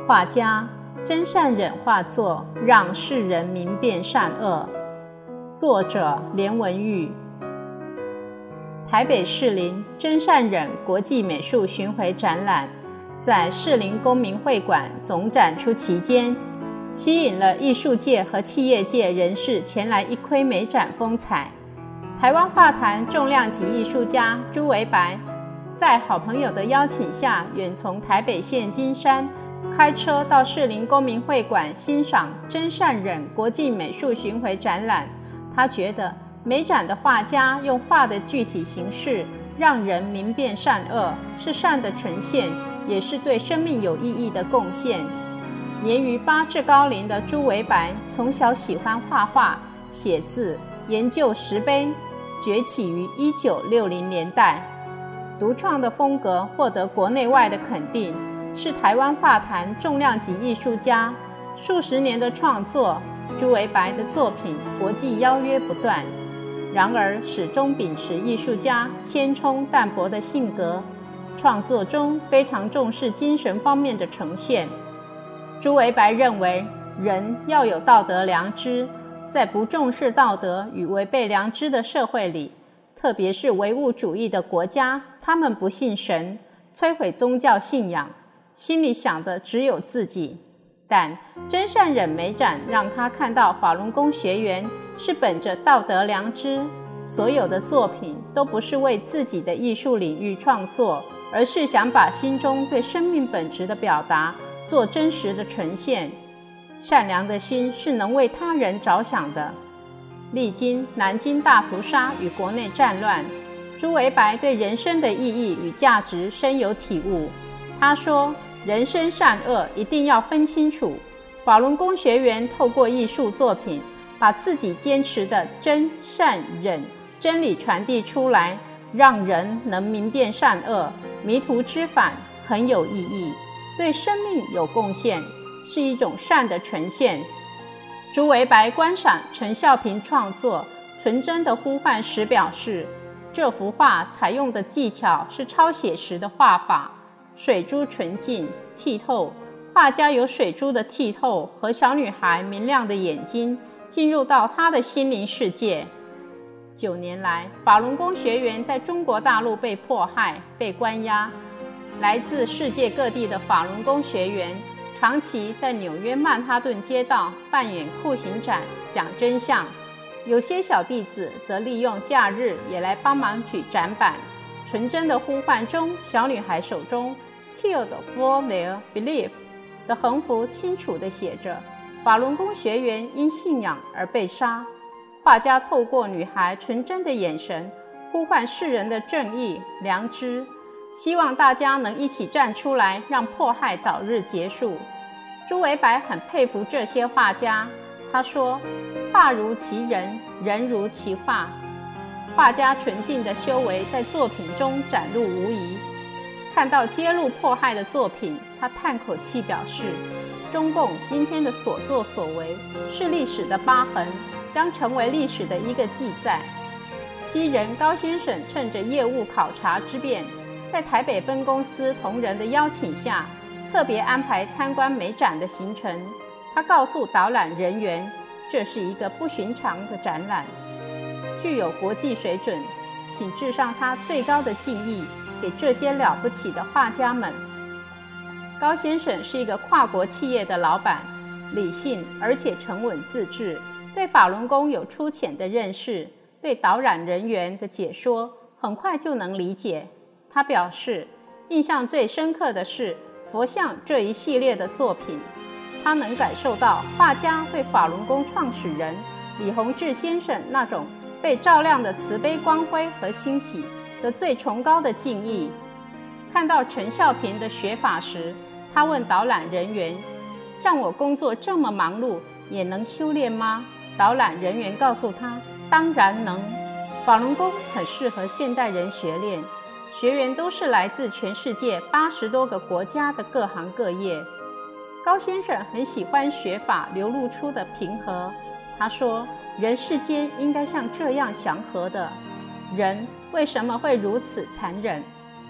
画家真善忍画作，让世人明辨善恶。作者连文玉。台北士林真善忍国际美术巡回展览在士林公民会馆总展出期间，吸引了艺术界和企业界人士前来一窥美展风采。台湾画坛重量级艺术家朱维白在好朋友的邀请下，远从台北县金山开车到士林公民会馆欣赏真善忍国际美术巡回展览。他觉得美展的画家用画的具体形式让人明辨善恶，是善的呈现，也是对生命有意义的贡献。年逾8至高龄的朱维白从小喜欢画画、写字、研究石碑，崛起于1960年代。独创的风格获得国内外的肯定，是台湾画坛重量级艺术家。数十年的创作，朱维白的作品国际邀约不断，然而始终秉持艺术家谦冲淡泊的性格，创作中非常重视精神方面的呈现。朱维白认为，人要有道德良知，在不重视道德与违背良知的社会里，特别是唯物主义的国家，他们不信神，摧毁宗教信仰，心里想的只有自己。但真善忍美展让他看到法轮功学员是本着道德良知，所有的作品都不是为自己的艺术领域创作，而是想把心中对生命本质的表达做真实的呈现。善良的心是能为他人着想的。历经南京大屠杀与国内战乱，朱维白对人生的意义与价值深有体悟。他说，人生善恶一定要分清楚。法轮功学员透过艺术作品，把自己坚持的真善忍真理传递出来，让人能明辨善恶，迷途知返，很有意义，对生命有贡献，是一种善的呈现。朱维白观赏陈孝平创作《纯真的呼唤》时表示，这幅画采用的技巧是超写实的画法，水珠纯净剔透，画家有水珠的剔透和小女孩明亮的眼睛，进入到她的心灵世界。9年来，法轮功学员在中国大陆被迫害、被关押，来自世界各地的法轮功学员长期在纽约曼哈顿街道扮演酷刑展，讲真相。有些小弟子则利用假日也来帮忙举展板。纯真的呼唤中，小女孩手中 Killed for their belief 的横幅清楚地写着，法轮功学员因信仰而被杀。画家透过女孩纯真的眼神，呼唤世人的正义、良知，希望大家能一起站出来，让迫害早日结束。朱维白很佩服这些画家，他说，画如其人，人如其画。画家纯净的修为在作品中展露无遗。看到揭露迫害的作品，他叹口气表示，中共今天的所作所为是历史的疤痕，将成为历史的一个记载。西人高先生趁着业务考察之便，在台北分公司同仁的邀请下，特别安排参观美展的行程。他告诉导览人员，这是一个不寻常的展览，具有国际水准，请致上他最高的敬意给这些了不起的画家们。高先生是一个跨国企业的老板，理性而且沉稳自治，对法轮功有粗浅的认识，对导览人员的解说很快就能理解。他表示，印象最深刻的是佛像这一系列的作品，他能感受到画家对法轮功创始人李洪志先生那种被照亮的慈悲光辉和欣喜的最崇高的敬意。看到陈孝平的学法时，他问导览人员，像我工作这么忙碌，也能修炼吗？导览人员告诉他，当然能。法轮功很适合现代人学练，学员都是来自全世界80多个国家的各行各业。高先生很喜欢学法流露出的平和，他说，人世间应该像这样祥和的，人为什么会如此残忍？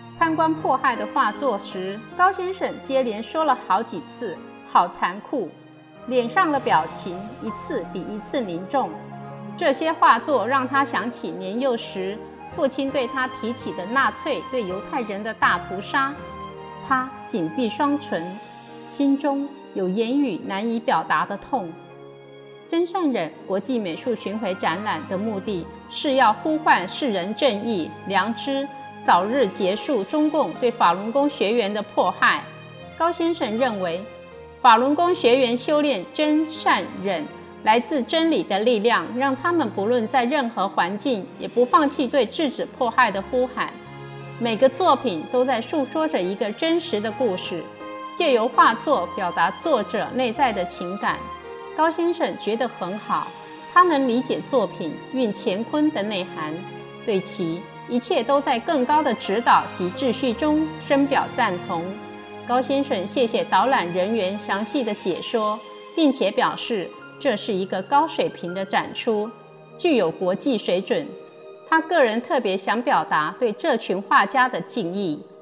参观迫害的画作时，高先生接连说了好几次好残酷，脸上的表情一次比一次凝重。这些画作让他想起年幼时父亲对他提起的纳粹对犹太人的大屠杀。他紧闭双唇，心中有言语难以表达的痛。真善忍国际美术巡回展览的目的是要呼唤世人正义、良知，早日结束中共对法轮功学员的迫害。高先生认为，法轮功学员修炼真善忍，来自真理的力量，让他们不论在任何环境，也不放弃对制止迫害的呼喊。每个作品都在诉说着一个真实的故事，借由画作表达作者内在的情感。高先生觉得很好，他能理解作品蕴乾坤的内涵，对其一切都在更高的指导及秩序中深表赞同。高先生谢谢导览人员详细的解说，并且表示这是一个高水平的展出，具有国际水准。他个人特别想表达对这群画家的敬意。